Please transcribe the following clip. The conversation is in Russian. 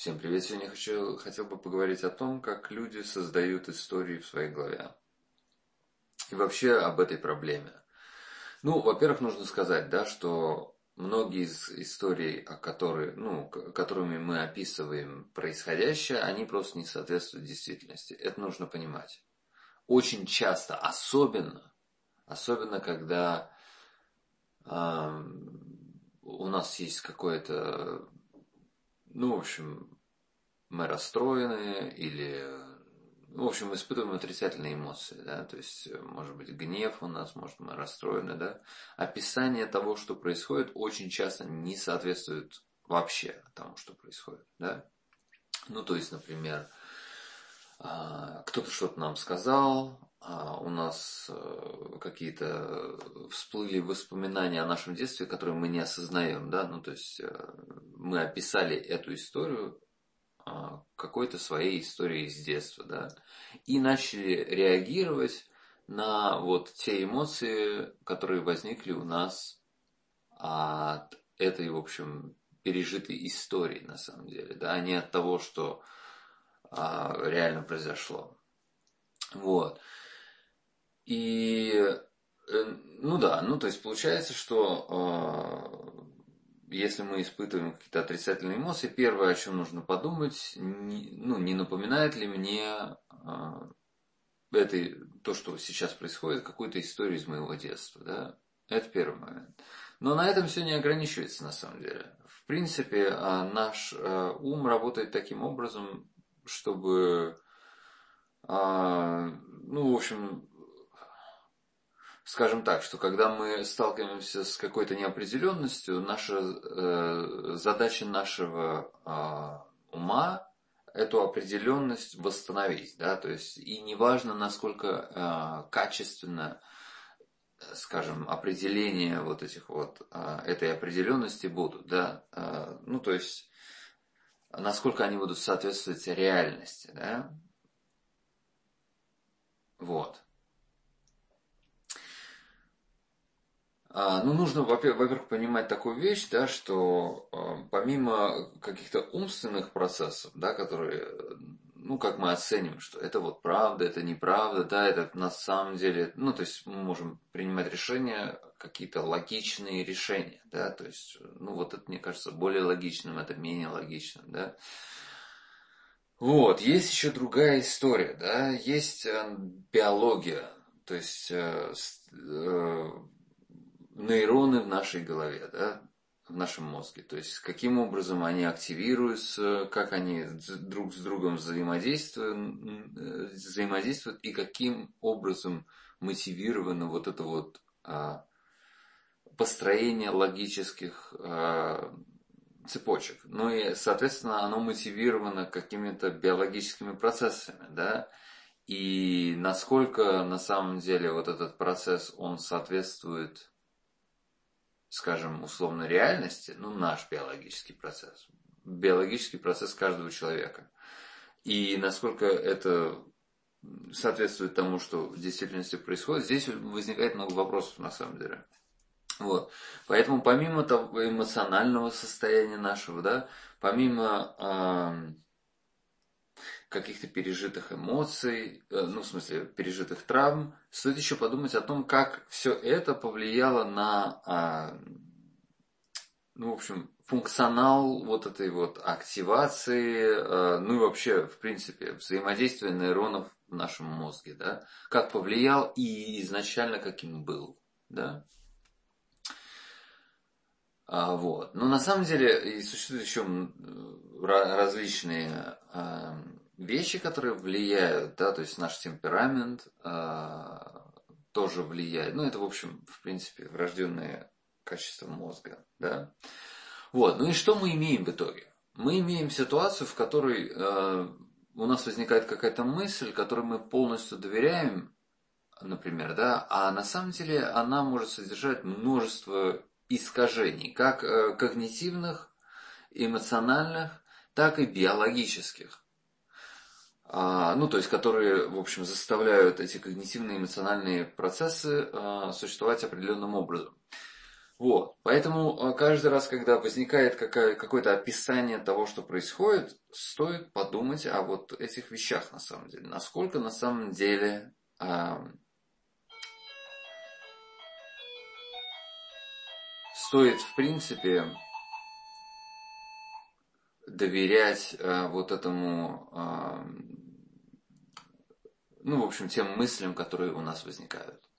Всем привет! Сегодня хотел бы поговорить о том, как люди создают истории в своей голове. И вообще об этой проблеме. Ну, во-первых, нужно сказать, да, что многие из историй, которыми мы описываем происходящее, они просто не соответствуют действительности. Это нужно понимать. Очень часто, особенно когда у нас есть какое-то, в общем, мы расстроены или, в общем, испытываем отрицательные эмоции, да, то есть, может быть, гнев у нас, может, мы расстроены, да. Описание того, что происходит, очень часто не соответствует вообще тому, что происходит, да. Ну, то есть, например, кто-то что-то нам сказал, у нас какие-то всплыли воспоминания о нашем детстве, которые мы не осознаем, да, ну, то есть, мы описали эту историю какой-то своей истории из детства, да, и начали реагировать на вот те эмоции, которые возникли у нас от этой, в общем, пережитой истории, на самом деле, да, а не от того, что реально произошло. Вот. И, то есть получается, что если мы испытываем какие-то отрицательные эмоции, первое, о чем нужно подумать, не напоминает ли мне то, что сейчас происходит, какую-то историю из моего детства, да? Это первый момент. Но на этом все не ограничивается, на самом деле. В принципе, наш ум работает таким образом, чтобы, в общем, скажем так, что когда мы сталкиваемся с какой-то неопределенностью, задача нашего ума эту определенность восстановить, да, то есть и неважно, насколько качественно, скажем, определения вот этих вот этой определенности будут, да, то есть насколько они будут соответствовать реальности, да, вот. Нужно, во-первых, понимать такую вещь, да, что помимо каких-то умственных процессов, да, которые, как мы оценим, что это вот правда, это неправда, да, это на самом деле, то есть мы можем принимать решения, какие-то логичные решения, да, то есть, вот это, мне кажется, более логичным, это менее логичным, да. Вот, есть еще другая история, да, есть биология, то есть нейроны в нашей голове, да, в нашем мозге. То есть, каким образом они активируются, как они друг с другом взаимодействуют и каким образом мотивировано вот это вот построение логических цепочек. Ну и, соответственно, оно мотивировано какими-то биологическими процессами, да, и насколько на самом деле вот этот процесс, он соответствует, скажем, условно реальности, наш биологический процесс каждого человека. И насколько это соответствует тому, что в действительности происходит, здесь возникает много вопросов на самом деле. Вот. Поэтому помимо того эмоционального состояния нашего, да, помимо каких-то пережитых эмоций, в смысле пережитых травм, стоит еще подумать о том, как все это повлияло на, в общем, функционал вот этой вот активации, и вообще, в принципе, взаимодействия нейронов в нашем мозге, да, как повлиял и изначально каким был, да. Вот. Но на самом деле и существуют еще различные вещи, которые влияют, да, то есть наш темперамент тоже влияет. Это, в общем, в принципе, врожденные качества мозга, да. Вот. Ну и что мы имеем в итоге? Мы имеем ситуацию, в которой у нас возникает какая-то мысль, которой мы полностью доверяем, например, да, а на самом деле она может содержать множество искажений, как когнитивных, эмоциональных, так и биологических. То есть, которые, в общем, заставляют эти когнитивные эмоциональные процессы существовать определенным образом. Вот. Поэтому каждый раз, когда возникает какое-то описание того, что происходит, стоит подумать о вот этих вещах на самом деле. Насколько на самом деле стоит, в принципе, доверять вот этому, ну, в общем, тем мыслям, которые у нас возникают.